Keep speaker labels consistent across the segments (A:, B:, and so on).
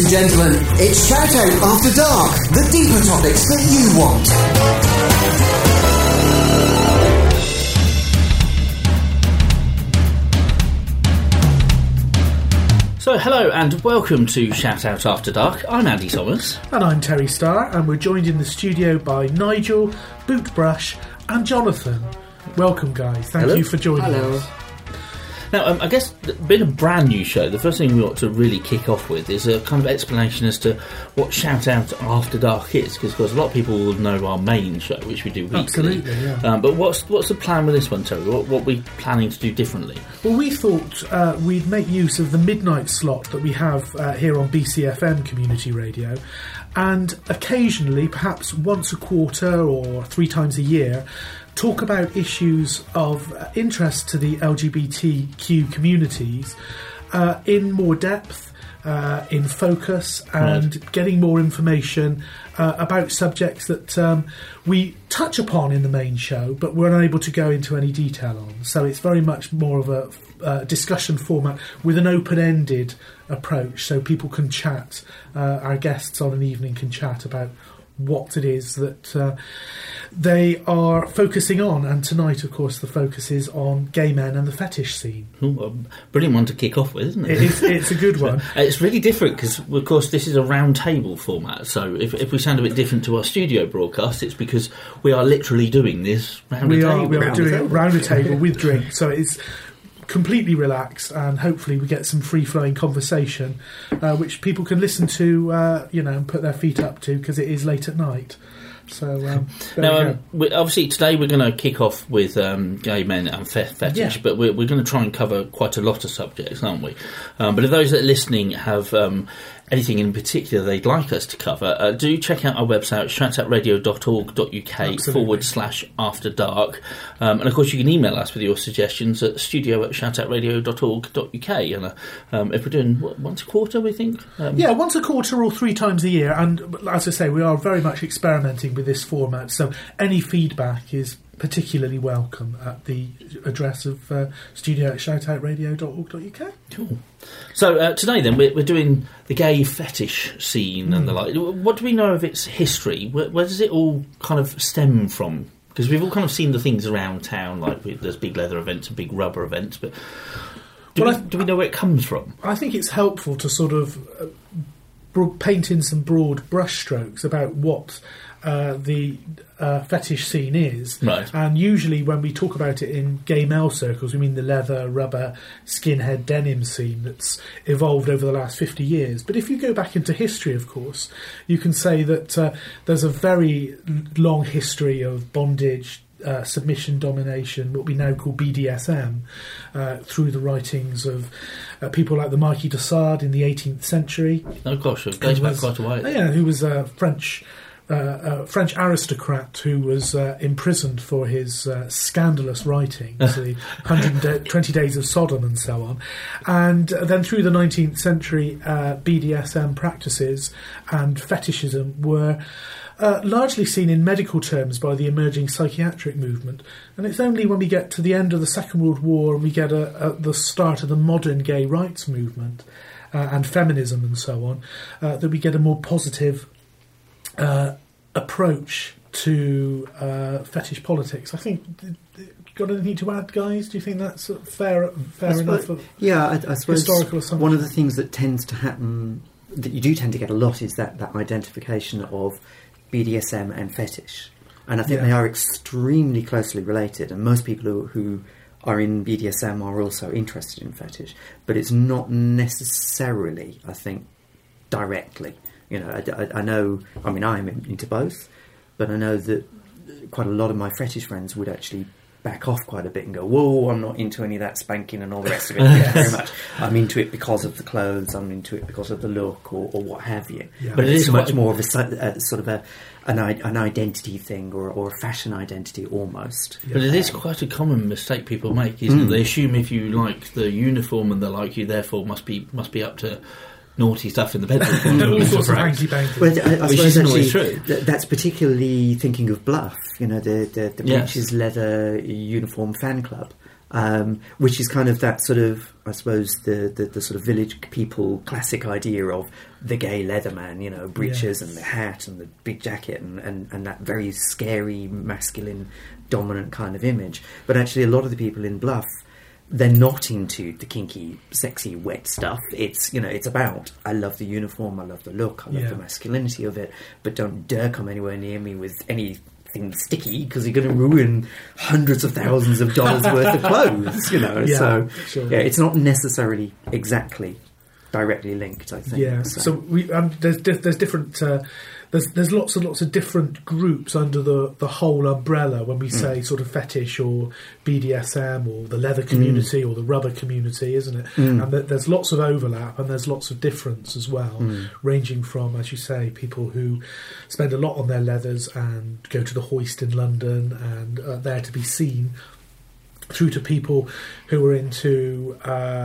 A: and gentlemen, it's Shout Out After Dark, the deeper topics that you want.
B: So, hello and welcome to Shout Out After Dark. I'm Andy Thomas.
C: And I'm Terry Starr, and we're joined in the studio by Nigel, Bootbrush and Jonathan. Welcome, guys. Thank you for joining us.
B: Now, I guess, being a brand new show, the first thing we ought to really kick off with is a kind of explanation as to what Shout Out After Dark is, because of course a lot of people will know our main show, which we do weekly.
C: Absolutely, yeah.
B: But what's the plan with this one, Terry? What are we planning to do differently?
C: Well, we thought we'd make use of the midnight slot that we have here on BCFM Community Radio, and occasionally, perhaps once a quarter or 3 times a year, talk about issues of interest to the LGBTQ communities in more depth, in focus, and getting more information about subjects that we touch upon in the main show, but we're unable to go into any detail on. So it's very much more of a discussion format with an open-ended approach, so people can chat, our guests on an evening can chat about what it is that they are focusing on. And tonight, of course, the focus is on gay men and the fetish scene.
B: Ooh, brilliant one to kick off with, isn't it?
C: It's a good one.
B: It's really different because, of course, this is a round table format. So if we sound a bit different to our studio broadcast, it's because we are literally doing this round a table.
C: We are doing it round a table with drinks. So it's completely relaxed, and hopefully we get some free-flowing conversation which people can listen to and put their feet up to, because it is late at night. So
B: now obviously today we're going to kick off with gay men and fetish, but we're going to try and cover quite a lot of subjects, aren't we? But if those that are listening have anything in particular they'd like us to cover, do check out our website, shoutoutradio.org.uk/after dark, and of course you can email us with your suggestions at studio@shoutoutradio.org.uk, and if we're doing once a quarter, we think
C: once a quarter or 3 times a year. And as I say, we are very much experimenting with this format, so any feedback is particularly welcome at the address of studio@shoutoutradio.org.uk.
B: Cool. So today then we're doing the gay fetish scene and the like. What do we know of its history? Where does it all kind of stem from? Because we've all kind of seen the things around town, like there's big leather events and big rubber events, but do we know where it comes from?
C: I think it's helpful to sort of paint in some broad brushstrokes about what the fetish scene is.
B: Right.
C: And usually when we talk about it in gay male circles, we mean the leather, rubber, skinhead denim scene that's evolved over the last 50 years. But if you go back into history, of course, you can say that there's a very long history of bondage, submission, domination, what we now call BDSM, through the writings of people like the Marquis de Sade in the 18th century.
B: Oh gosh, it goes back quite a while.
C: Yeah, who was a French aristocrat who was imprisoned for his scandalous writings, the 120 Days of Sodom and so on. And then through the 19th century, BDSM practices and fetishism were largely seen in medical terms by the emerging psychiatric movement. And it's only when we get to the end of the Second World War and we get the start of the modern gay rights movement and feminism and so on, that we get a more positive approach to fetish politics. I think, got anything to add, guys? Do you think that's fair enough?
D: I suppose
C: historical assumption?
D: One of the things that tends to happen, that you do tend to get a lot, is that identification of BDSM and fetish. And I think they are extremely closely related, and most people who are in BDSM are also interested in fetish, but it's not necessarily, I think, directly. You know, I know, I mean, I'm into both, but I know that quite a lot of my fetish friends would actually back off quite a bit and go, whoa, I'm not into any of that spanking and all the rest of it. Thank you very much. I'm into it because of the clothes, I'm into it because of the look, or what have you.
C: Yeah.
D: But it is much more of a sort of an identity thing, or a fashion identity almost.
B: But it is quite a common mistake people make, isn't it? They assume if you like the uniform and they like you, therefore must be up to naughty stuff in the bedroom.
C: All sorts of hanky-panky.
D: Well, I
B: which
D: suppose
B: isn't always
D: actually
B: true.
D: That's particularly thinking of Bluff, you know, the Breeches leather uniform fan club. which is kind of that sort of, I suppose, the sort of village people classic idea of the gay leatherman, you know, breeches and the hat and the big jacket and that very scary, masculine, dominant kind of image. But actually a lot of the people in Bluff, they're not into the kinky, sexy, wet stuff. It's, you know, it's about, I love the uniform, I love the look, I love the masculinity of it, but don't dare come anywhere near me with anything sticky, because you're going to ruin hundreds of thousands of dollars worth of clothes, you know. Yeah, it's not necessarily exactly directly linked, I think.
C: Yeah, so we there's different there's lots and lots of different groups under the whole umbrella when we say sort of fetish or BDSM or the leather community or the rubber community, isn't it? And there's lots of overlap and there's lots of difference as well, ranging from, as you say, people who spend a lot on their leathers and go to the Hoist in London and are there to be seen, through to people who are into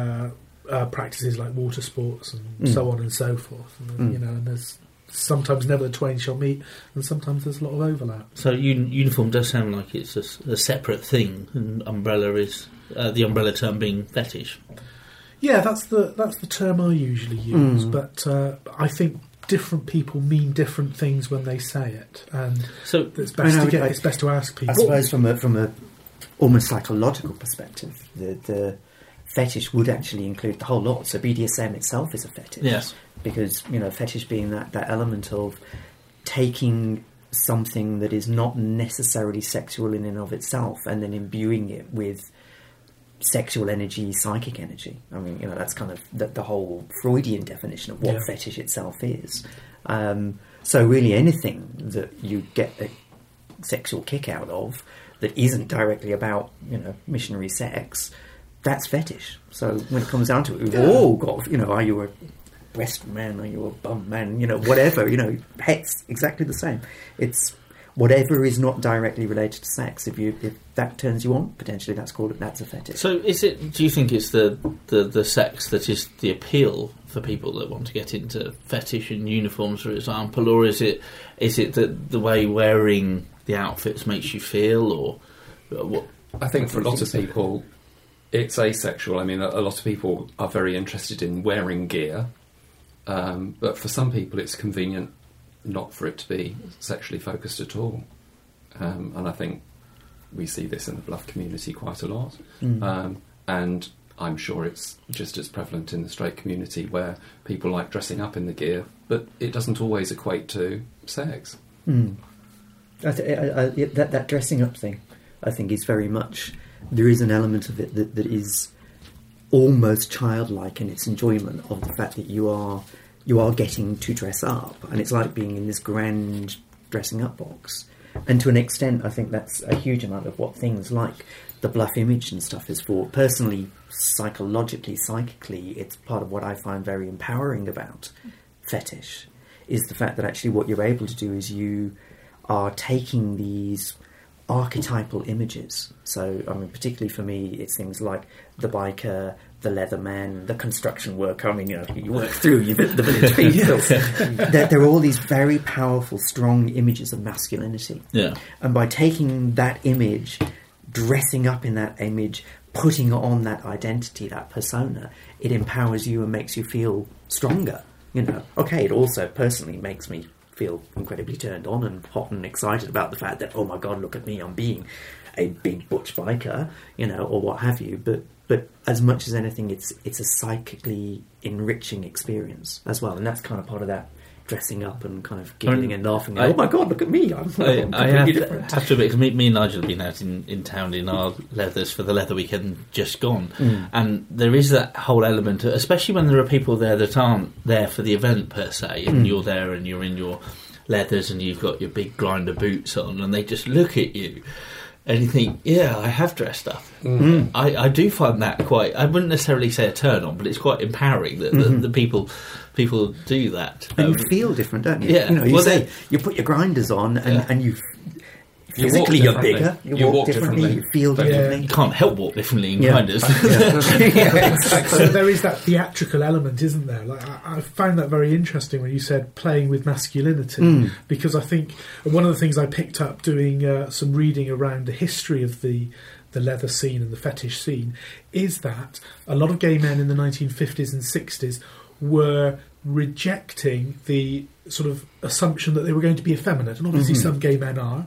C: practices like water sports and so on and so forth. And, you know, and there's sometimes never the twain shall meet, and sometimes there's a lot of overlap.
B: So uniform does sound like it's a separate thing, and umbrella is the umbrella term being fetish.
C: Yeah, that's the term I usually use, but I think different people mean different things when they say it, and so it's best to ask people.
D: I suppose from a almost psychological perspective, the fetish would actually include the whole lot. So BDSM itself is a fetish.
B: Yes.
D: Because, you know, fetish being that element of taking something that is not necessarily sexual in and of itself and then imbuing it with sexual energy, psychic energy. I mean, you know, that's kind of the whole Freudian definition of what fetish itself is. So really anything that you get a sexual kick out of that isn't directly about, you know, missionary sex, that's fetish. So when it comes down to it, we've all got, you know, are you a breast man, are you a bum man, you know, whatever, you know, it's exactly the same. It's whatever is not directly related to sex. If that turns you on, potentially that's a fetish. So
B: do you think it's the sex that is the appeal for people that want to get into fetish and uniforms, for example, or is it the way wearing the outfits makes you feel, or what?
E: I think for a lot of people it's asexual. I mean, a lot of people are very interested in wearing gear, but for some people it's convenient not for it to be sexually focused at all. And I think we see this in the Bluff community quite a lot. And I'm sure it's just as prevalent in the straight community, where people like dressing up in the gear, but it doesn't always equate to sex.
D: That dressing up thing, I think, is very much... There is an element of it that is almost childlike in its enjoyment of the fact that you are getting to dress up, and it's like being in this grand dressing up box. And to an extent, I think that's a huge amount of what things like the Bluff image and stuff is for. Personally, psychologically, psychically, it's part of what I find very empowering about fetish, is the fact that actually what you're able to do is you are taking these archetypal images. So, I mean, particularly for me, it's things like the biker, the leather man, the construction worker. I mean, you know, you work through the village people. There are all these very powerful, strong images of masculinity.
B: Yeah.
D: And by taking that image, dressing up in that image, putting on that identity, that persona, it empowers you and makes you feel stronger. You know, okay, it also personally makes me feel incredibly turned on and hot and excited about the fact that, oh my God, look at me, I'm being a big butch biker, you know, or what have you. But as much as anything, it's a psychically enriching experience as well, and that's kind of part of that dressing up and kind of giggling and laughing. Oh my God, look at me! I'm completely different.
B: I have to admit, because me and Nigel have been out in town in our leathers for the leather weekend just gone, and there is that whole element, especially when there are people there that aren't there for the event per se, and you're there and you're in your leathers and you've got your big grinder boots on, and they just look at you. And you think, yeah, I have dressed up. I do find that quite... I wouldn't necessarily say a turn-on, but it's quite empowering that the people do that.
D: And you feel different, don't you?
B: Yeah.
D: You know, you put your grinders on and you
E: You walk
D: physically you're
E: differently.
D: bigger,
E: You walk
D: differently,
E: differently.
D: you feel
E: Don't
B: You
D: differently.
B: can't help walk differently in
D: Yeah.
B: kindness.
D: Yeah, exactly.
C: So there is that theatrical element, isn't there? Like I found that very interesting when you said playing with masculinity, because I think one of the things I picked up doing some reading around the history of the leather scene and the fetish scene is that a lot of gay men in the 1950s and 60s were rejecting the sort of assumption that they were going to be effeminate, and obviously some gay men are.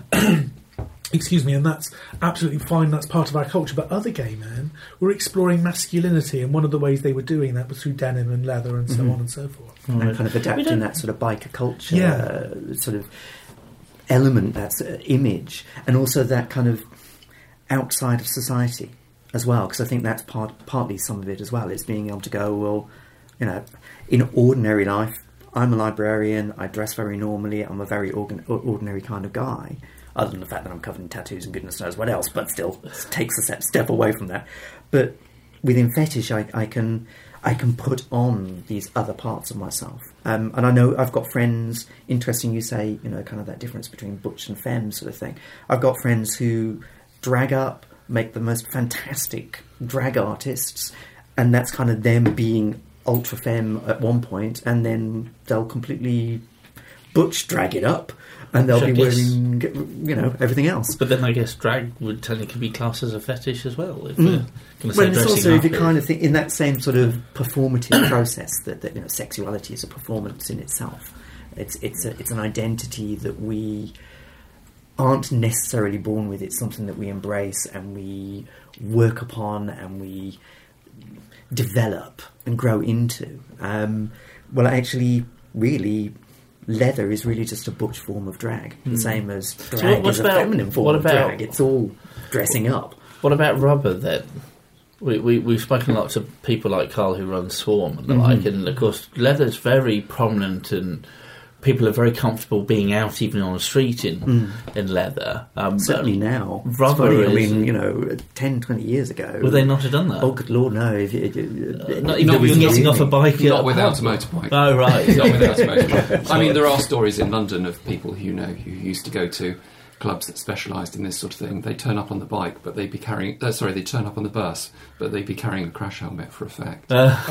C: Excuse me, and that's absolutely fine, that's part of our culture, but other gay men were exploring masculinity, and one of the ways they were doing that was through denim and leather and so on and so forth.
D: And kind of adapting that sort of biker culture sort of element, that sort of image, and also that kind of outside of society as well, because I think that's partly some of it as well, is being able to go, well, you know, in ordinary life, I'm a librarian, I dress very normally, I'm a very ordinary kind of guy, other than the fact that I'm covered in tattoos and goodness knows what else, but still, it takes a step away from that. But within fetish, I can put on these other parts of myself. And I know I've got friends, interesting you say, you know, kind of that difference between butch and femme sort of thing. I've got friends who drag up, make the most fantastic drag artists, and that's kind of them being ultra femme at one point, and then they'll completely butch drag it up, and they'll be wearing, you know, everything else.
B: But then I guess drag would technically be classed as a fetish as well. If we're going to say
D: Well, it's
B: dressing
D: also
B: up
D: if you kind of think in that same sort of performative process that you know, sexuality is a performance in itself. It's an identity that we aren't necessarily born with. It's something that we embrace and we work upon and we develop and grow into. Well, actually, really, leather is really just a butch form of drag, the same as drag is a feminine form of drag. It's all dressing up.
B: What about rubber then? We've spoken a lot to people like Carl who runs Swarm and the like, and of course leather's very prominent and people are very comfortable being out even on the street in leather.
D: Certainly now.
B: Rubber
D: I
B: is...
D: mean, you know, 10, 20 years ago...
B: Would they not have done that?
D: Oh, good Lord, no.
B: Not even getting off a bike?
E: Not without a motorbike.
B: Oh, right.
E: Not without a motorbike. I mean, there are stories in London of people who, you know, who used to go to clubs that specialised in this sort of thing. They turn up on the bike, but they'd be carrying... they turn up on the bus, but they'd be carrying a crash helmet for effect.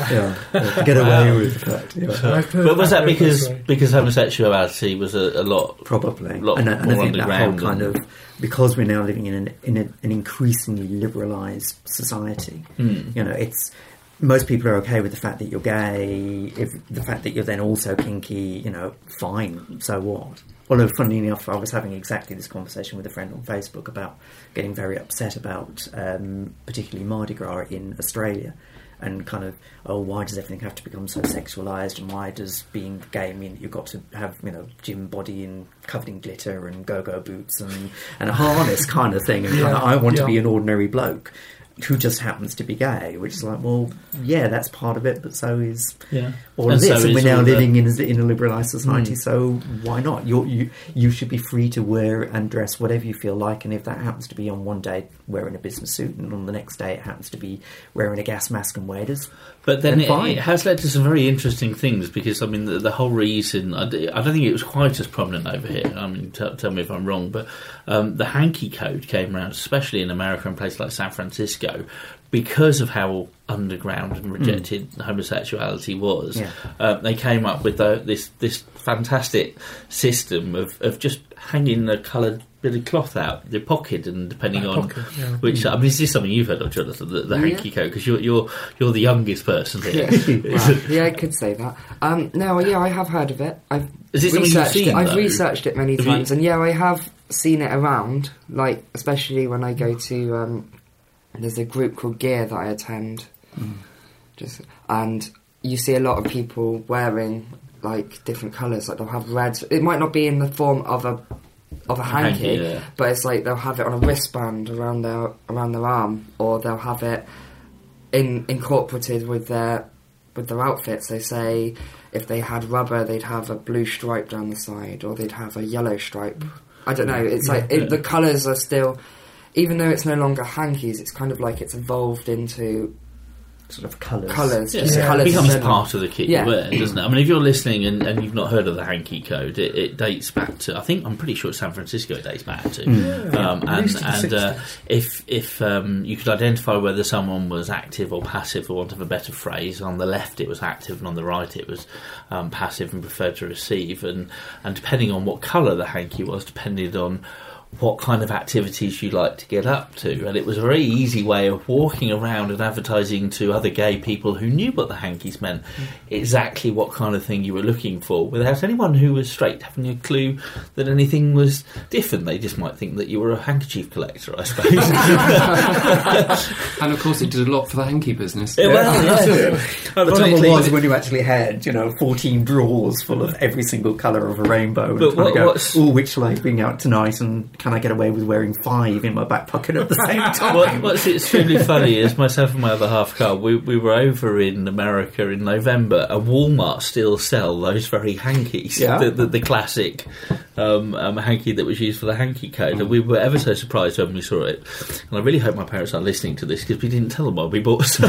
D: Get away with the fact. Yeah.
B: But was that because homosexuality was a lot...
D: Probably.
B: Lot
D: and I
B: more
D: think that whole
B: underground
D: kind of... Because we're now living in an increasingly liberalised society, you know, it's... Most people are okay with the fact that you're gay. If the fact that you're then also kinky, you know, fine, so what? Although, funnily enough, I was having exactly this conversation with a friend on Facebook about getting very upset about particularly Mardi Gras in Australia, and kind of, oh, why does everything have to become so sexualised, and why does being gay mean that you've got to have, you know, gym body and covered in glitter and go-go boots and a harness kind of thing, and kind of, I want to be an ordinary bloke who just happens to be gay, which is like, well, yeah, that's part of it, but so is all of this. And we're now living in a liberalised society, so why not? You should be free to wear and dress whatever you feel like, and if that happens to be on one day wearing a business suit, and on the next day it happens to be wearing a gas mask and waders.
B: But then it has led to some very interesting things, because, I mean, the whole reason... I don't think it was quite as prominent over here. I mean, tell me if I'm wrong, but the hanky code came around, especially in America and places like San Francisco, because of how underground and rejected homosexuality was. They came up with this fantastic system of just hanging a coloured bit of cloth out your pocket, and depending on which, I mean, is this something you've heard of, Jonathan, the hanky code? Because you're the youngest person here.
F: Yeah, I could say that. No, yeah, I have heard of it. I've
B: Is it something you've seen,
F: I've
B: though?
F: researched it many times, and yeah, I have seen it around. Like, especially when I go to there's a group called Gear that I attend, and you see a lot of people wearing like different colours. Like they'll have red. It might not be in the form of a hanky, but it's like they'll have it on a wristband around their arm, or they'll have it incorporated with their outfits. They say if they had rubber, they'd have a blue stripe down the side, or they'd have a yellow stripe. I don't know. It's the colours are still, even though it's no longer hankies, it's kind of like it's evolved into
D: sort of colours.
F: Colours.
B: Yeah,
F: Just
C: Yeah.
B: it
F: colours
B: becomes
F: in general.
B: part of the kit
F: Yeah.
B: you wear, doesn't it? I mean, if you're listening and you've not heard of the hanky code, it dates back to, I'm pretty sure it's San Francisco it dates back to.
C: At least to the
B: And
C: 60s.
B: if you could identify whether someone was active or passive, for want of a better phrase, on the left it was active and on the right it was passive and preferred to receive, and depending on what colour the hanky was, depended on what kind of activities you like to get up to. And it was a very easy way of walking around and advertising to other gay people who knew what the hankies meant, exactly what kind of thing you were looking for, without anyone who was straight having a clue that anything was different. They just might think that you were a handkerchief collector, I suppose.
E: And of course, it did a lot for the hanky business.
B: Yeah, well, yeah.
D: The trouble
B: Ironically,
D: was when you actually had, 14 drawers full of every single colour of a rainbow,
B: But
D: and trying to
B: what's-
D: go, which shall I bring out tonight, and can I get away with wearing 5 in my back pocket at the same time?
B: What's extremely funny is myself and my other half, Carl, we were over in America in November, and Walmart still sell those very hankies,
D: Yeah.
B: the classic hanky that was used for the hanky code, and we were ever so surprised when we saw it. And I really hope my parents aren't listening to this, because we didn't tell them why we bought some.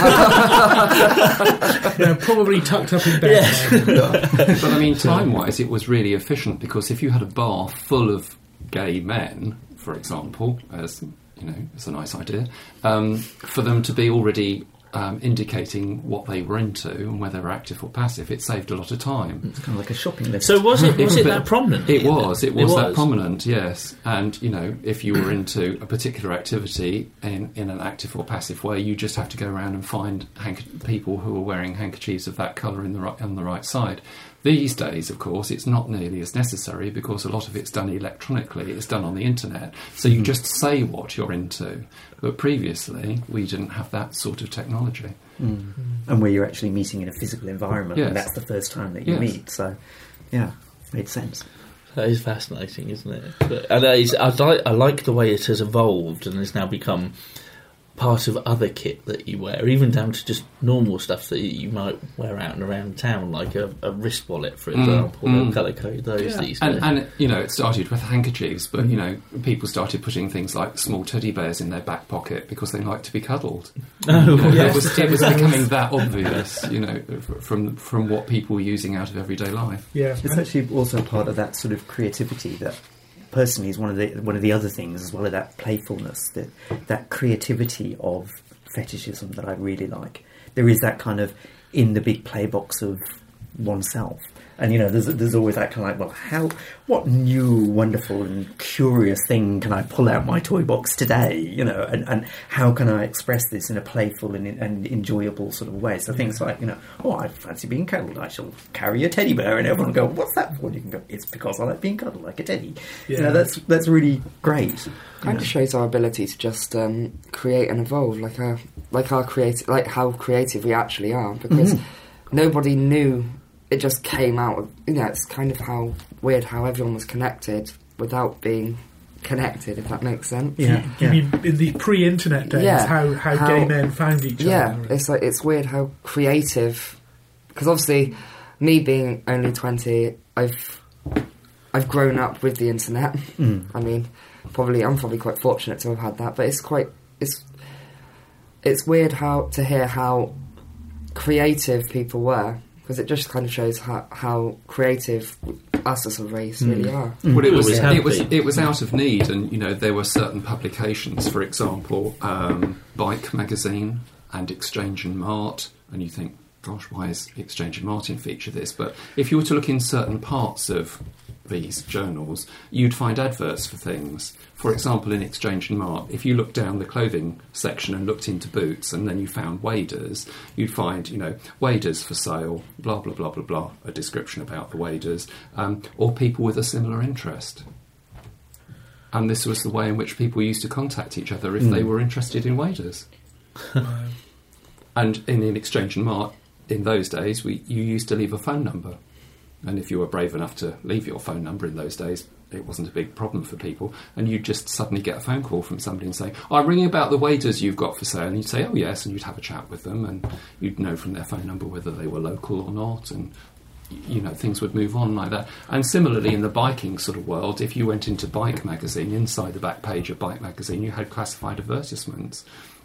C: They're probably tucked up in bed.
E: But I mean, time-wise, it was really efficient, because if you had a bar full of gay men, for example, as it's a nice idea, for them to be already indicating what they were into and whether they were active or passive, it saved a lot of time.
D: It's kind of like a shopping list.
B: So was it
E: But
B: that prominent?
E: It was that prominent, yes. And if you were into a particular activity in an active or passive way, you just have to go around and find people who are wearing handkerchiefs of that colour on the right side. These days, of course, it's not nearly as necessary, because a lot of it's done electronically. It's done on the internet, so you just say what you're into. But previously, we didn't have that sort of technology.
D: And where you're actually meeting in a physical environment,
E: Yes.
D: and that's the first time that you
E: Yes.
D: meet. So, yeah, made sense.
B: That is fascinating, isn't it? And I like the way it has evolved and has now become part of other kit that you wear, even down to just normal stuff that you might wear out and around town, like a wrist wallet, for example. They'll colour code those these days.
E: And it started with handkerchiefs, but people started putting things like small teddy bears in their back pocket because they like to be cuddled. It was becoming that obvious, from what people were using out of everyday life.
C: Yeah.
D: It's actually also part of that sort of creativity that, personally, is one of the other things, as well as that playfulness, that creativity of fetishism that I really like. There is that kind of in the big play box of oneself. And there's always that kind of like, what new, wonderful and curious thing can I pull out my toy box today? And how can I express this in a playful and enjoyable sort of way? So things like, I fancy being cuddled, I shall carry a teddy bear, and everyone will go, what's that for? And you can go, it's because I like being cuddled like a teddy.
C: Yeah.
D: That's really great.
F: Kind of shows our ability to just create and evolve, like how creative we actually are, because nobody knew. It just came out of, it's kind of weird how everyone was connected without being connected, if that makes sense.
D: Yeah.
C: You mean in the pre-internet days,
F: Yeah.
C: how gay men found each
F: Yeah,
C: other?
F: it's weird how creative, because obviously, me being only 20, I've grown up with the internet. I mean, I'm probably quite fortunate to have had that, but it's weird to hear how creative people were, because it just kind of shows how creative us as a race really are.
E: Well, it
B: always have been.
E: was out of need, and there were certain publications, for example, Bike Magazine and Exchange and Mart, and you think, gosh, why is Exchange and Martin feature this? But if you were to look in certain parts of these journals, you'd find adverts for things. For example, in Exchange and Mart, if you looked down the clothing section and looked into boots, and then you found waders, you'd find, waders for sale, blah, blah, blah, blah, blah, a description about the waders, or people with a similar interest. And this was the way in which people used to contact each other if they were interested in waders. And in Exchange and Mart, in those days, you used to leave a phone number. And if you were brave enough to leave your phone number in those days, it wasn't a big problem for people. And you'd just suddenly get a phone call from somebody and say, I'm ringing about the waders you've got for sale. And you'd say, oh, yes. And you'd have a chat with them. And you'd know from their phone number whether they were local or not. And, things would move on like that. And similarly, in the biking sort of world, if you went into Bike Magazine, inside the back page of Bike Magazine, you had classified advertisements.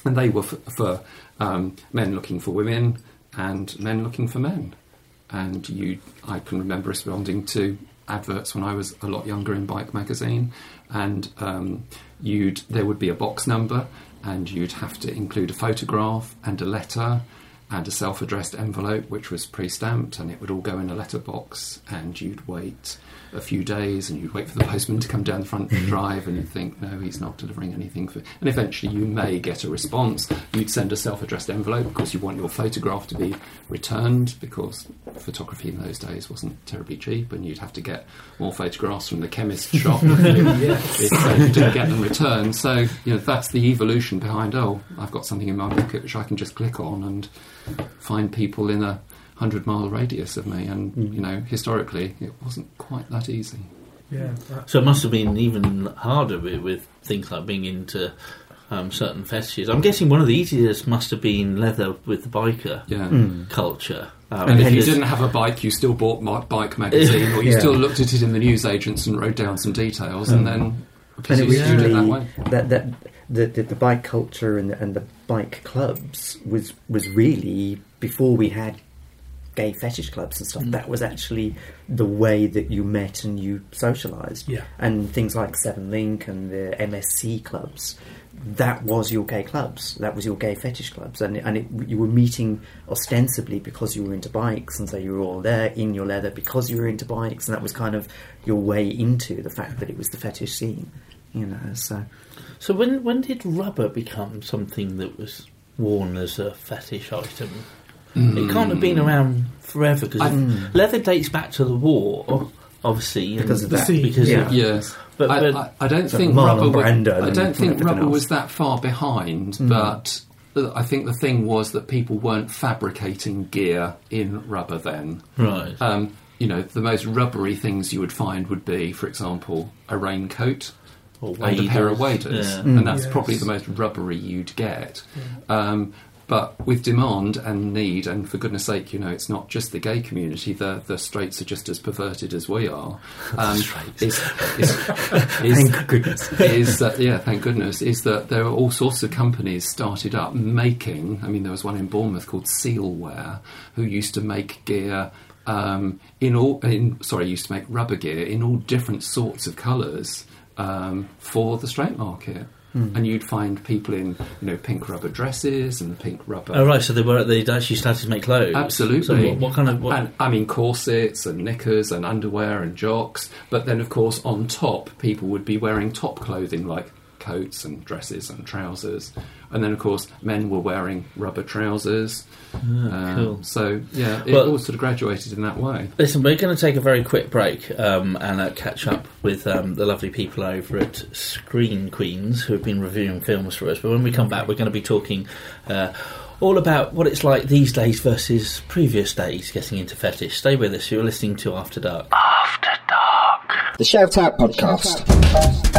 E: And they were for men looking for women and men looking for men. And I can remember responding to adverts when I was a lot younger in Bike magazine, and there would be a box number, and you'd have to include a photograph and a letter and a self-addressed envelope which was pre-stamped, and it would all go in a letterbox, and you'd wait a few days and you'd wait for the postman to come down the front drive, and you'd think, no, he's not delivering anything and eventually you may get a response. You'd send a self-addressed envelope because you want your photograph to be returned, because photography in those days wasn't terribly cheap, and you'd have to get more photographs from the chemist shop if you didn't get them returned. So that's the evolution behind, I've got something in my pocket which I can just click on and find people in a 100-mile radius of me, and historically it wasn't quite that easy.
C: Yeah.
B: So it must have been even harder with things like being into certain fetishes. I'm guessing one of the easiest must have been leather with the biker culture.
E: And if you didn't have a bike, you still bought Bike magazine, or you still looked at it in the newsagents and wrote down some details, and then
D: and it was
E: really that way.
D: The bike culture and the bike clubs was really, before we had gay fetish clubs and stuff, that was actually the way that you met and you socialised.
C: Yeah.
D: And things like Seven Link and the MSC clubs, that was your gay clubs, that was your gay fetish clubs, you were meeting ostensibly because you were into bikes, and so you were all there in your leather because you were into bikes, and that was kind of your way into the fact that it was the fetish scene, So
B: when did rubber become something that was worn as a fetish item? It can't have been around forever, because leather dates back to the war, obviously,
D: because of that.
E: Yes, but I don't think rubber. Rubber was that far behind, but I think the thing was that people weren't fabricating gear in rubber then.
B: Right.
E: The most rubbery things you would find would be, for example, a raincoat and a pair of waders, and that's probably the most rubbery you'd get. But with demand and need, and for goodness sake, it's not just the gay community, the straights are just as perverted as we are.
D: Thank goodness.
E: Thank goodness, is that there are all sorts of companies started up making, there was one in Bournemouth called Sealwear, who used to make gear, used to make rubber gear in all different sorts of colours for the straight market. And you'd find people in, pink rubber dresses and pink rubber.
B: Oh right, so they actually started to make clothes.
E: Absolutely.
B: So what kind of?
E: And corsets and knickers and underwear and jocks. But then, of course, on top, people would be wearing top clothing like coats and dresses and trousers. And then, of course, men were wearing rubber trousers.
B: Cool.
E: So, it all sort of graduated in that way.
B: Listen, we're going to take a very quick break and catch up with the lovely people over at Screen Queens who have been reviewing films for us. But when we come back, we're going to be talking all about what it's like these days versus previous days getting into fetish. Stay with us. You're listening to After Dark. After Dark.
A: The Shout Out Podcast.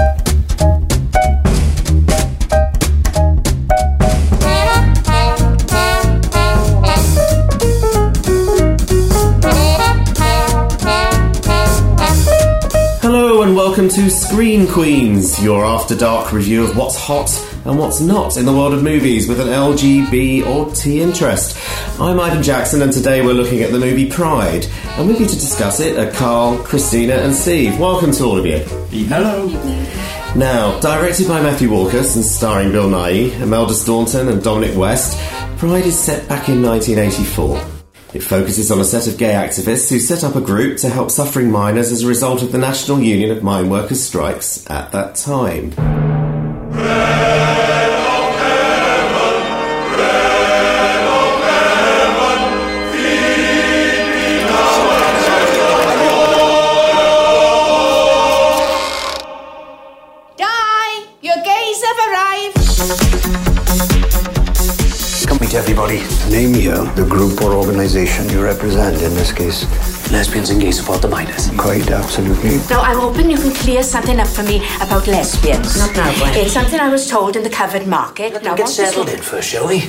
G: Hello and welcome to Screen Queens, your After Dark review of what's hot and what's not in the world of movies with an LGB or T interest. I'm Ivan Jackson, and today we're looking at the movie Pride, and with you to discuss it are Carl, Christina and Steve. Welcome to all of you.
H: Hello.
G: Now, directed by Matthew Walkus and starring Bill Nighy, Imelda Staunton and Dominic West, Pride is set back in 1984. It focuses on a set of gay activists who set up a group to help suffering miners as a result of the National Union of Mine Workers strikes at that time.
H: Everybody, name here the group or organisation you represent, in this case.
I: Lesbians and Gay Support the Miners.
H: Quite absolutely.
J: Now, I'm hoping you can clear something up for me about lesbians.
I: Not now, Gwen.
J: It's something I was told in the covered market.
I: Let's get settled in first, shall we?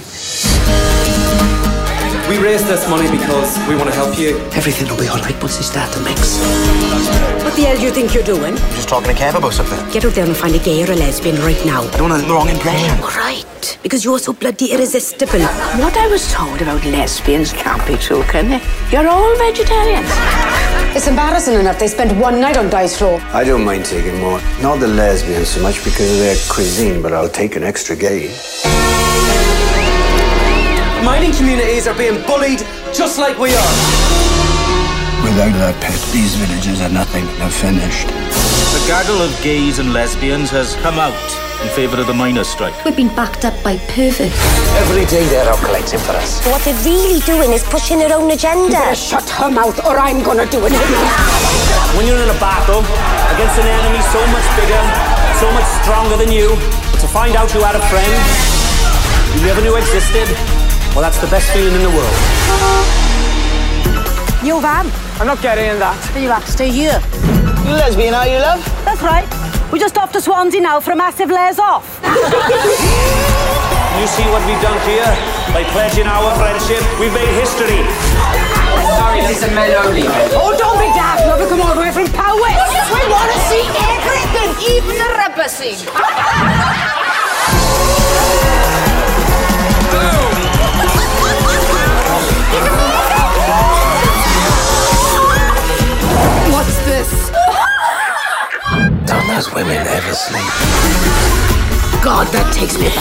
K: We raised this money because we want to help you.
I: Everything will be alright once they start the mix.
J: What the hell do you think you're doing?
H: I'm just talking to Kev about something.
J: Get out there and find a gay or a lesbian right now.
H: I don't want the wrong impression.
J: Right. because you're so bloody irresistible.
I: What I was told about lesbians can't be true, can it? You're all vegetarians.
L: It's embarrassing enough they spent one night on Dice Floor.
H: I don't mind taking more. Not the lesbians so much because of their cuisine, but I'll take an extra gay.
K: Mining communities are being bullied just like we are.
H: Without that pet, these villages are nothing. They're finished.
M: The gaggle of gays and lesbians has come out in favour of the miners' strike.
N: We've been backed up by perverts.
I: Every day they're out collecting for us.
J: What they're really doing is pushing their own agenda.
L: You better shut her mouth or I'm gonna do it.
M: When you're in a battle against an enemy so much bigger, so much stronger than you, to find out you had a friend you never knew existed, well, that's the best feeling in the world.
L: Your van?
K: I'm not getting in that.
L: You'll have to stay here.
K: You lesbian, are you, love?
L: That's right. We're just off to Swansea now for a massive layers off.
M: You see what we've done here? By pledging our friendship, we've made history.
K: Sorry, this is a men only.
L: Oh, don't be daft, love. Come all the way from Powys.
N: We want to see everything, even the rubber scene.
L: What's this?
I: Don't those women ever sleep?
N: God, that takes me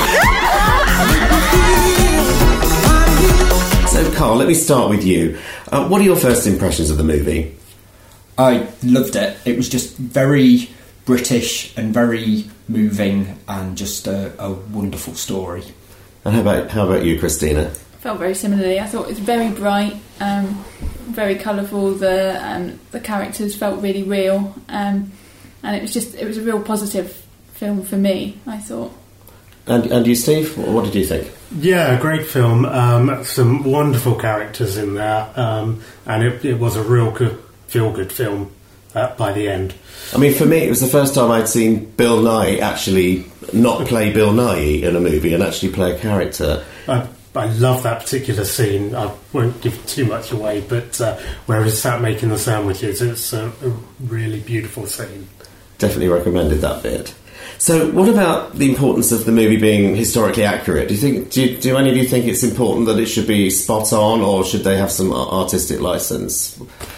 N: back.
G: So, Carl, let me start with you. What are your first impressions of the movie?
O: I loved it. It was just very British and very moving and just a wonderful story.
G: And how about you, Christina?
P: Felt very similarly. I thought it was very bright, very colourful. The characters felt really real, and it was a real positive film for me, I thought.
G: And you, Steve? What did you think?
Q: Yeah, great film. Some wonderful characters in there, and it was a real good feel-good film by the end.
G: I mean, for me, it was the first time I'd seen Bill Nighy actually not play Bill Nighy in a movie and actually play a character.
Q: I love that particular scene. I won't give too much away, but where he's sat making the sandwiches, it's a really beautiful scene.
G: Definitely recommended that bit. So, what about the importance of the movie being historically accurate? Do you think? Do any of you think it's important that it should be spot on, or should they have some artistic license?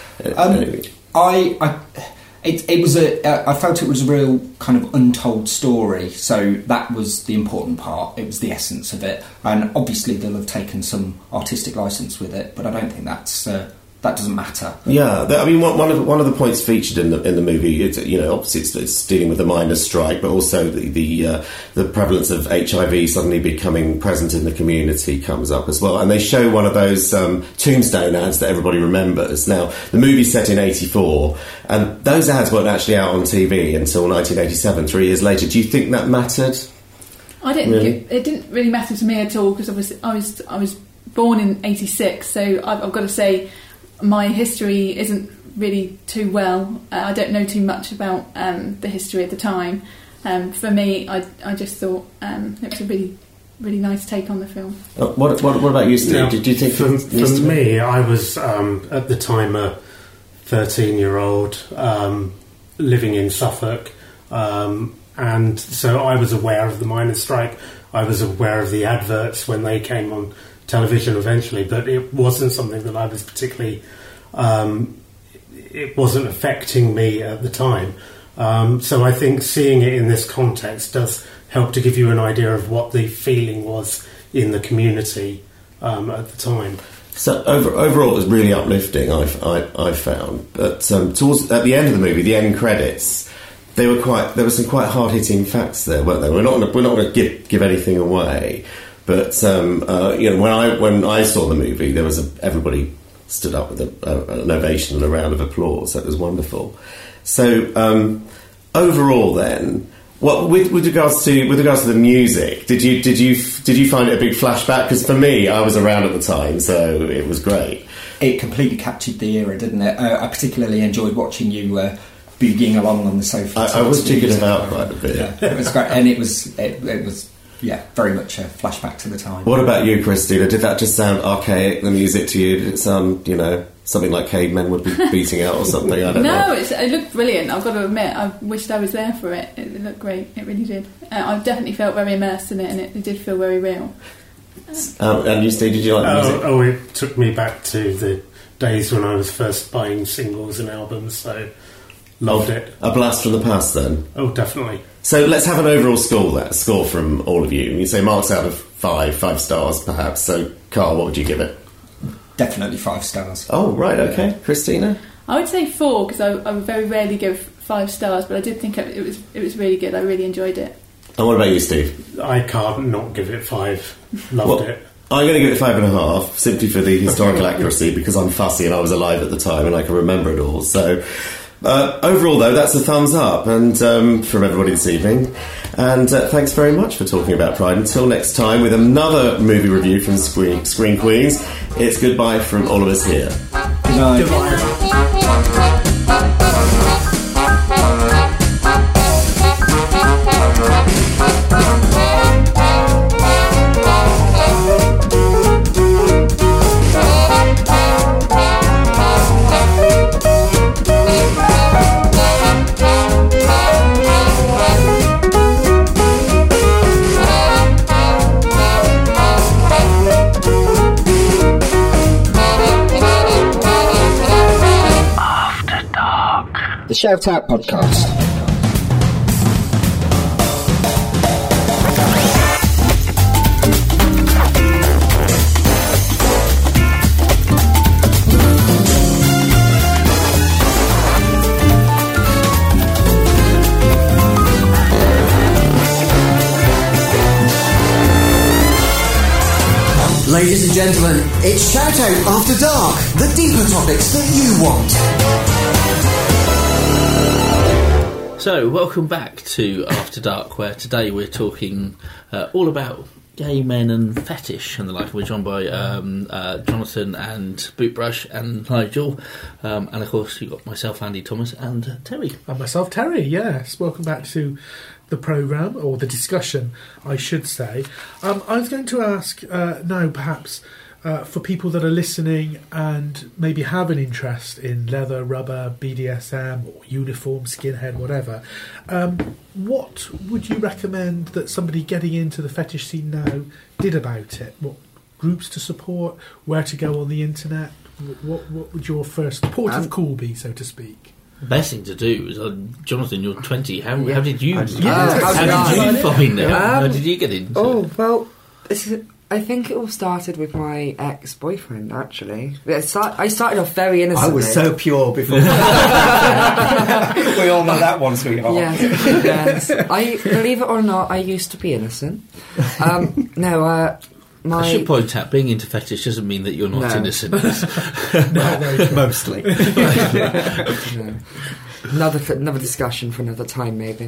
O: I felt it was a real kind of untold story, so that was the important part. It was the essence of it, and obviously they'll have taken some artistic license with it, but I don't think that doesn't matter.
G: Yeah, I mean, one of the points featured in the movie, obviously it's dealing with the miners' strike, but also the prevalence of HIV suddenly becoming present in the community comes up as well. And they show one of those tombstone ads that everybody remembers. Now, the movie's set in '84, and those ads weren't actually out on TV until 1987, 3 years later. Do you think that mattered?
P: I didn't. Really? It didn't really matter to me at all because I was born in '86, so I've got to say, my history isn't really too well. I don't know too much about the history at the time. For me, I just thought it was a really, really nice take on the film.
G: What about you, Steve?
Q: Now,
G: Did you think
Q: for me, I was at the time a 13-year-old living in Suffolk, and so I was aware of the miners' strike. I was aware of the adverts when they came on television eventually, but it wasn't something that I was particularly it wasn't affecting me at the time, so I think seeing it in this context does help to give you an idea of what the feeling was in the community at the time.
G: So overall it was really uplifting, I found, but towards at the end of the movie, the end credits, there were some quite hard-hitting facts there, weren't there? We're not going to give anything away. But when I saw the movie, there was everybody stood up with an ovation and a round of applause. That was wonderful. So overall, then, with regards to the music, did you find it a big flashback? Because for me, I was around at the time, so it was great.
O: It completely captured the era, didn't it? I particularly enjoyed watching you boogieing along on the sofa.
G: I was jigging about quite a bit.
O: Yeah, it was great, and it was Yeah, very much a flashback to the time.
G: What about you, Christina? Did that just sound archaic, the music, to you? Did it sound, something like cavemen would be beating out or something? I don't know.
P: No, it looked brilliant. I've got to admit, I wished I was there for it. It looked great. It really did. I definitely felt very immersed in it, and it did feel very real.
G: And you, Steve, did you like the music?
Q: It took me back to the days when I was first buying singles and albums, so loved it.
G: A blast from the past, then?
Q: Oh, definitely.
G: So let's have an overall score from all of you. You say marks out of 5 stars, perhaps. So, Carl, what would you give it?
O: Definitely 5 stars.
G: Oh, right, okay. Christina?
P: I would say 4, because I would very rarely give 5 stars, but I did think it was really good. I really enjoyed it.
G: And what about you, Steve?
Q: I can't not give it 5. Loved it.
G: I'm going to give it 5.5, simply for the historical accuracy, because I'm fussy and I was alive at the time and I can remember it all. So, overall, though, that's a thumbs up and from everybody this evening. And thanks very much for talking about Pride. Until next time, with another movie review from Screen Queens, it's goodbye from all of us here.
O: Good night. Goodbye. The Shout Out Podcast.
A: Ladies and gentlemen, it's Shout Out After Dark, the deeper topics that you want.
B: So, welcome back to After Dark, where today we're talking all about gay men and fetish and the like. We're joined by Jonathan and Bootbrush and Nigel, and of course you've got myself, Andy Thomas, and Terry.
C: And myself, Terry, yes. Welcome back to the programme, or the discussion, I should say. I was going to ask now, perhaps, for people that are listening and maybe have an interest in leather, rubber, BDSM, or uniform, skinhead, whatever, what would you recommend that somebody getting into the fetish scene now did about it? What groups to support? Where to go on the internet? What would your first port of call be, so to speak?
B: The best thing to do is, Jonathan, you're 20. How did you? How did you find it? How did you get into it?
F: Oh well, I think it all started with my ex-boyfriend. Actually, I started off very innocently.
D: I was so pure before. We all know that one, sweetheart.
F: Yes. I believe it or not, I used to be innocent.
B: I should point out, being into fetish doesn't mean that you're not innocent.
D: Mostly.
F: Another discussion for another time, maybe.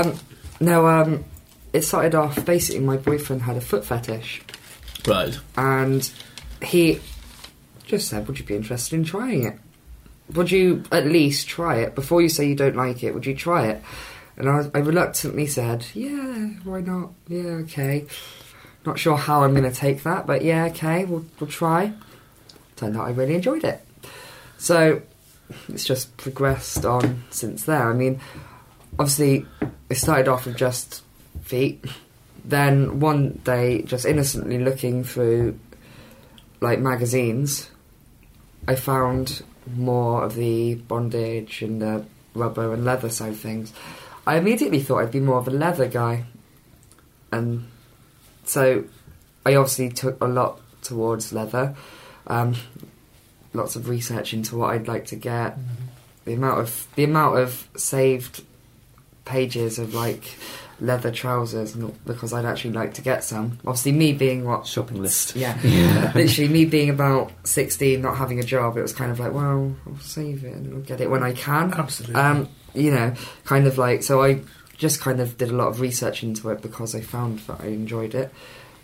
F: It started off, basically, my boyfriend had a foot fetish.
B: Right.
F: And he just said, would you be interested in trying it? Would you at least try it? Before you say you don't like it, would you try it? And I reluctantly said, yeah, why not? Yeah, okay. Not sure how I'm going to take that, but yeah, okay, we'll try. Turned out I really enjoyed it. So it's just progressed on since there. I mean, obviously, it started off with just feet. Then one day, just innocently looking through like magazines, I found more of the bondage and the rubber and leather side of things. I immediately thought I'd be more of a leather guy, and so I obviously took a lot towards leather. Lots of research into what I'd like to get. Mm-hmm. The amount of saved pages of like leather trousers, because I'd actually like to get some. Obviously, me being
D: shopping list.
F: Yeah. Literally, me being about 16, not having a job, it was kind of like, well, I'll save it and I'll get it when I can.
C: Absolutely.
F: Kind of like, so I just kind of did a lot of research into it because I found that I enjoyed it.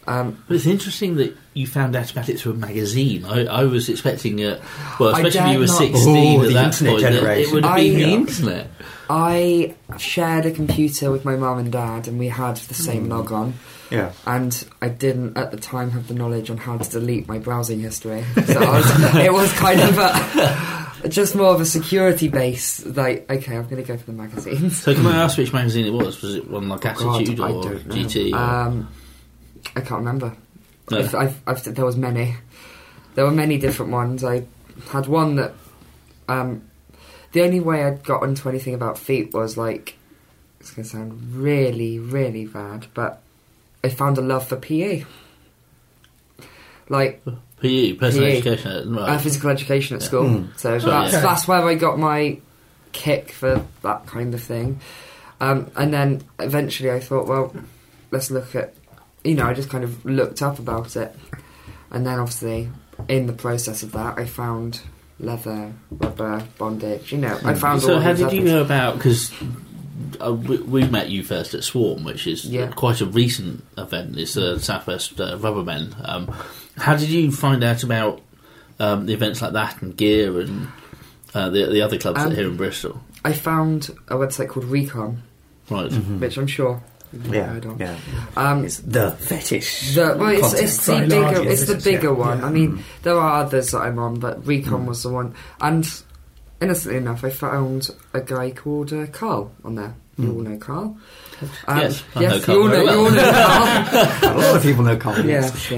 B: But it's interesting that you found out about it through a magazine. I was expecting especially if you were 16 at that point, that it would have been the internet.
F: I shared a computer with my mum and dad, and we had the same log on.
D: Yeah.
F: And I didn't at the time have the knowledge on how to delete my browsing history. So it was kind of just more of a security base. Like, okay, I'm going to go for the magazines.
B: So can I ask which magazine it was? Was it one like Attitude or GT?
F: I can't remember.
B: No.
F: There was many. There were many different ones. I had one that... the only way I got onto anything about feet was like... It's going to sound really, really bad, but I found a love for PE. Like...
B: PE, personal education, right.
F: Physical education at school. So that's where I got my kick for that kind of thing. And then eventually I thought, well, let's look at... I just kind of looked up about it. And then obviously, in the process of that, I found leather, rubber, bondage, I found all
B: So how
F: these
B: did you
F: others.
B: go about... Because we met you first at Swarm, which is quite a recent event. It's the Southwest Rubbermen. How did you find out about the events like that and Gear and the other clubs here in Bristol?
F: I found a website called Recon,
B: right,
F: which I'm sure you've heard of.
D: It's the fetish.
F: It's the bigger one. I mean, there are others that I'm on, but Recon was the one. And innocently enough, I found a guy called Carl on there. You all know Carl?
B: Yes, I know
F: you
B: Carl
F: all know,
B: very well.
F: you all know Carl.
D: A lot of people know Carl.
F: Yes.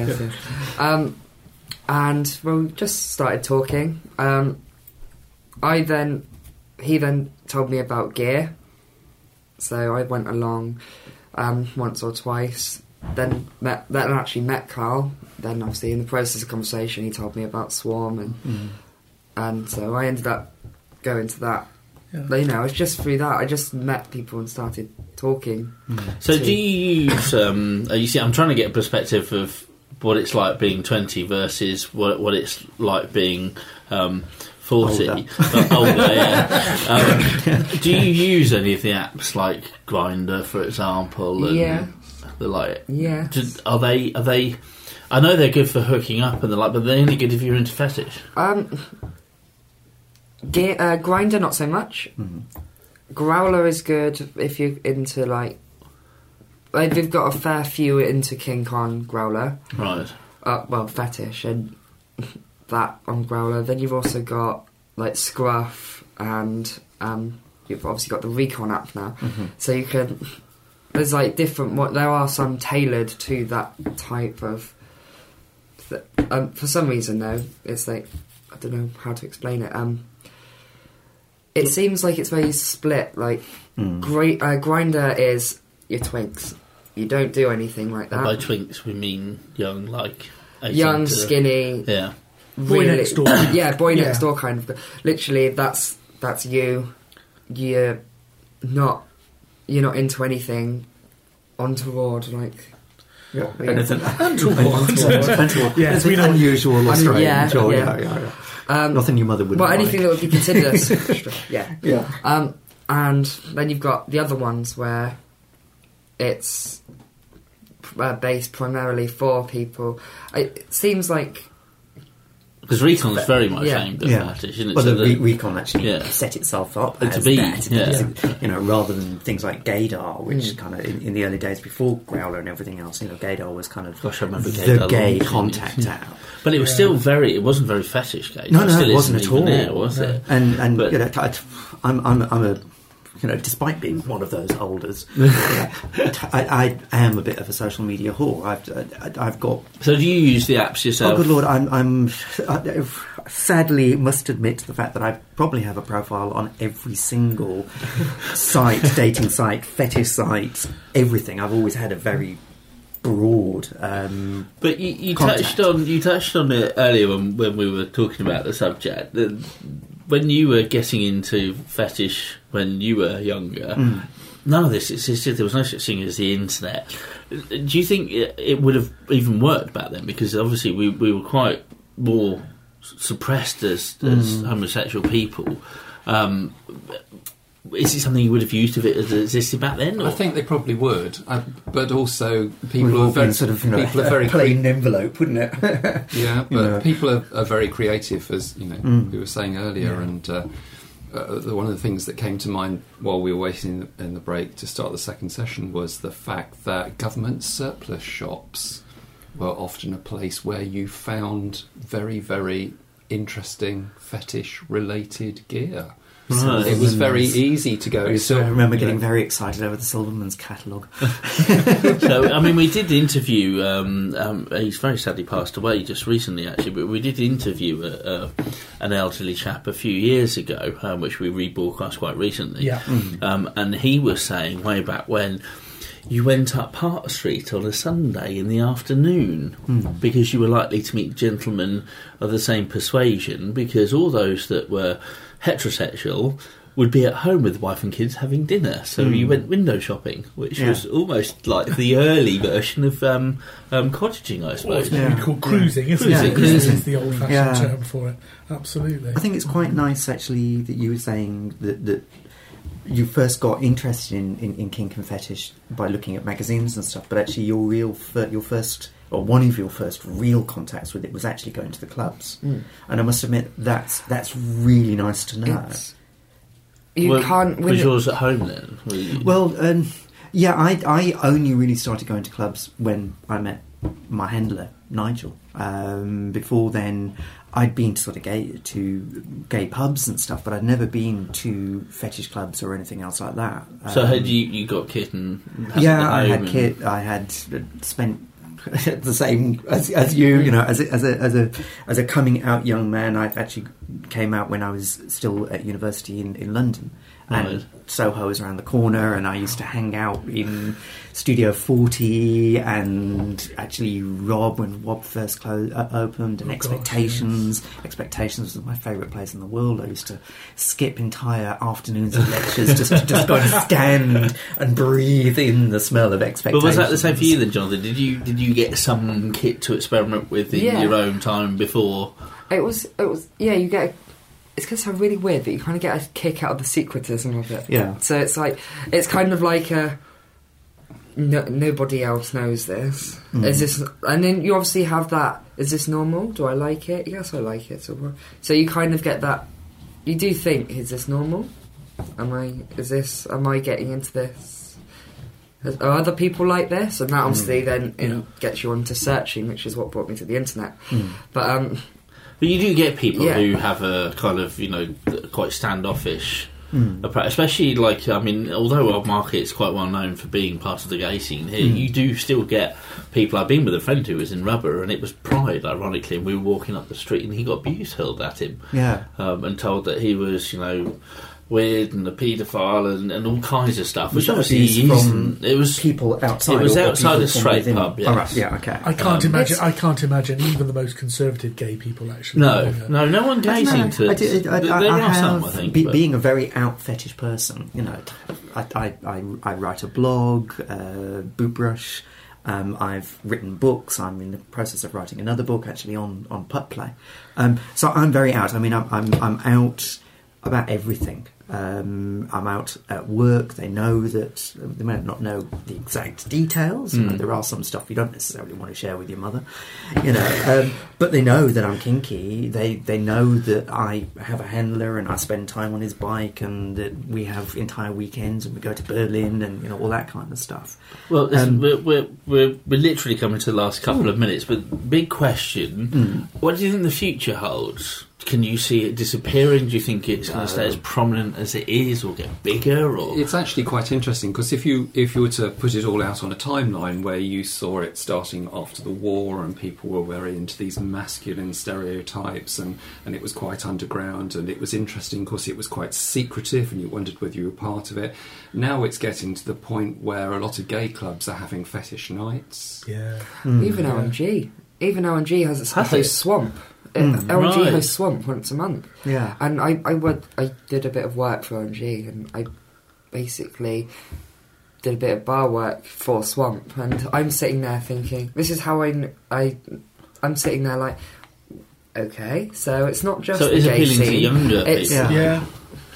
F: And well, we just started talking. He then told me about Gear, so I went along once or twice. Then actually met Carl. Then obviously in the process of conversation, he told me about Swarm, and so I ended up going to that. Yeah. It's just through that I just met people and started talking.
B: So do you use? You see, I'm trying to get a perspective of what it's like being 20 versus what it's like being 40, older. But older. Yeah. Do you use any of the apps like Grindr, for example? And are they? I know they're good for hooking up and the like, but they're only good if you're into fetish.
F: Grindr, not so much. Growler is good if you're into we've got a fair few into kink on Growler,
B: right?
F: Fetish and that on Growler. Then you've also got Scruff, and you've obviously got the Recon app now. So you can. There's different. There are some tailored to that type of. For some reason, though, it's I don't know how to explain it. It seems like it's very split. Grindr is your twinks. You don't do anything like that.
B: By twinks, we mean young,
F: young, skinny.
B: Yeah.
C: Boy next door.
F: Boy next door kind of. Literally, that's you. You're not into anything untoward
D: Anything
F: untoward.
D: Yes, unusual or strange. Nothing your mother would.
F: Well, anything that would be considered and then you've got the other ones where it's based primarily for people. It seems like
B: because Recon's very much aimed at fetish, isn't it?
D: Well, the Recon actually set itself up as that, rather than things like Gaydar, which kind of in the early days before Growler and everything else, Gaydar was kind of
B: I remember
D: the gay contact app.
B: But it was still it wasn't very fetish Gaydar.
D: No, it wasn't at all.
B: There, was it?
D: And I'm a despite being one of those olders, I am a bit of a social media whore. I've got.
B: So do you use the apps yourself?
D: Oh, good lord! I sadly must admit the fact that I probably have a profile on every single site, dating site, fetish site, everything. I've always had a very broad.
B: But you touched on it earlier when we were talking about the subject. When you were getting into fetish when you were younger, none of this existed. There was no such thing as the internet. Do you think it would have even worked back then? Because obviously we were quite more suppressed as homosexual people. is it something you would have used if it had existed back then? Or?
E: I think they probably would, but also people
D: We've all
E: are very
D: been sort of
E: people are very
D: plain envelope, wouldn't it?
E: Yeah, but people are very creative, as we were saying earlier, and one of the things that came to mind while we were waiting in the break to start the second session was the fact that government surplus shops were often a place where you found very, very interesting fetish-related gear.
B: Right.
E: It was very easy to go.
D: I remember getting very excited over the Silverman's catalogue.
B: So, I mean, we did interview. He's very sadly passed away just recently, actually. But we did interview an elderly chap a few years ago, which we rebroadcast quite recently.
C: Yeah.
B: And he was saying way back when, you went up Park Street on a Sunday in the afternoon because you were likely to meet gentlemen of the same persuasion, because all those that were heterosexual would be at home with wife and kids having dinner. So you went window shopping, which was almost like the early version of cottaging, I suppose.
C: What we call cruising, isn't it? Cruising is the old-fashioned term for it. Absolutely.
D: I think it's quite nice, actually, that you were saying that you first got interested in kink and fetish by looking at magazines and stuff, but actually your first, or one of your first real contacts with it was actually going to the clubs. And I must admit, that's really nice to know.
B: Was yours at home then?
D: Well, I only really started going to clubs when I met my handler, Nigel. Before then, I'd been to sort of gay pubs and stuff, but I'd never been to fetish clubs or anything else like that.
B: So had you got kit and
D: I had kit. I had spent the same as you know, as a coming out young man. I actually came out when I was still at university in London. And Soho was around the corner, and I used to hang out in Studio 40 and actually Rob, when Rob first opened, and Expectations. Expectations was my favourite place in the world. I used to skip entire afternoons of lectures just to go and stand and breathe in the smell of Expectations.
B: But was that the same for you then, Jonathan? Did you get some kit to experiment with in your own time before?
F: It was you get it's because it's really weird, but you kind of get a kick out of the secretism of it.
D: Yeah.
F: So it's kind of like nobody else knows this. Is this? And then you obviously have that. Is this normal? Do I like it? Yes, I like it. So you kind of get that. You do think, is this normal? Am I getting into this? Are other people like this? And that obviously then gets you onto searching, which is what brought me to the internet. But
B: you do get people who have a kind of, quite standoffish approach, especially although our market is quite well known for being part of the gay scene here, you do still get people. I've been with a friend who was in Rubber, and it was Pride, ironically, and we were walking up the street and he got abuse hurled at him. And told that he was, weird and a paedophile and all kinds of stuff, which obviously it was
D: people outside.
B: It was outside a straight pub. Yes.
D: Oh, right. Yeah, okay.
C: I can't imagine even the most conservative gay people actually.
B: No one gay seems to. There are some, I think.
D: Being a very out fetish person, I write a blog, Bootbrush. I've written books. I'm in the process of writing another book, actually on putt play. So I'm very out. I mean, I'm out about everything. I'm out at work. They know that they may not know the exact details. There are some stuff you don't necessarily want to share with your mother, but they know that I'm kinky. They know that I have a handler and I spend time on his bike, and that we have entire weekends and we go to Berlin and all that kind of stuff.
B: Well, listen, we're literally coming to the last couple of minutes, but big question: what do you think the future holds? Can you see it disappearing? Do you think it's going to stay as prominent as it is, or get bigger? Or
E: it's actually quite interesting, because if you were to put it all out on a timeline where you saw it starting after the war and people were very into these masculine stereotypes, and it was quite underground, and it was interesting because it was quite secretive and you wondered whether you were part of it. Now it's getting to the point where a lot of gay clubs are having fetish nights.
F: Even OMG has a host swamp. LG hosts Swamp once a month.
D: Yeah.
F: And I did a bit of work for OMG, and I basically did a bit of bar work for Swamp, and I'm sitting there thinking, this is how I'm sitting there like, okay, so it's not just
B: so it's
F: the gay
B: appealing
F: scene.
B: to younger people.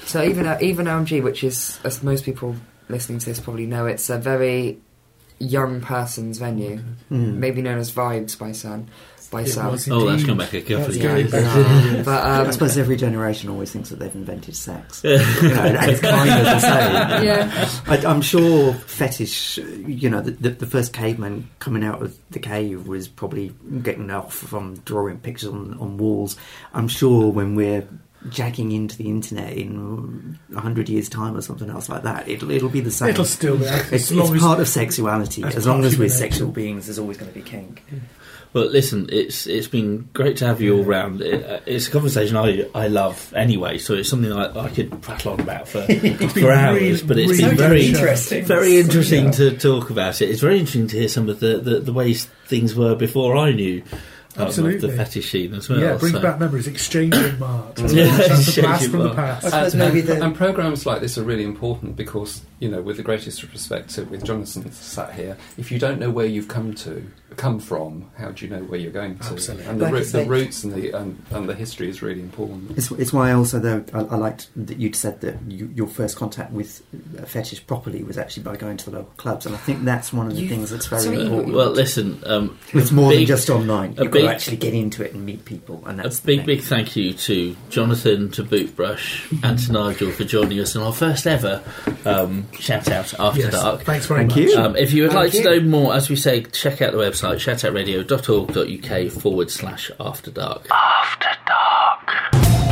F: So even OMG, which is, as most people listening to this probably know, it's a very young person's venue, maybe known as Vibes by Sam.
B: Oh, that's gone back a couple of years.
F: But
D: I suppose every generation always thinks that they've invented sex. And it's kind of the same.
F: Yeah.
D: I'm sure fetish, the first caveman coming out of the cave was probably getting off from drawing pictures on walls. I'm sure when we're jacking into the internet in 100 years' time or something else like that, it'll be the same.
C: It'll still be.
D: It's part of sexuality. As long as we're sexual beings, there's always going to be kink.
B: Well, listen, it's been great to have you all round. It's a conversation I love anyway, so it's something I could prattle on about for hours. But it's been very interesting to talk about it. It's very interesting to hear some of the ways things were before I knew.
C: Absolutely.
B: The fetish scene as well.
C: Yeah, brings back memories, exchanging marks.
B: That's
C: a blast from the past.
E: And programmes like this are really important because, with the greatest respect with Jonathan sat here, if you don't know where you've come from, how do you know where you're going to?
C: Absolutely.
E: And the roots and the history is really important.
D: It's why also, though, I liked that you'd said that your first contact with fetish properly was actually by going to the local clubs, and I think that's one of the things that's very important.
B: Well, listen,
D: it's more than just online. You've got to actually get into it and meet people, and that's
B: big thank you to Jonathan, to Bootbrush, and to Nigel for joining us on our first ever shout out After Dark.
C: Thanks very much.
B: If you would like to know more, as we say, check out the website shoutoutradio.org.uk/After Dark. After Dark.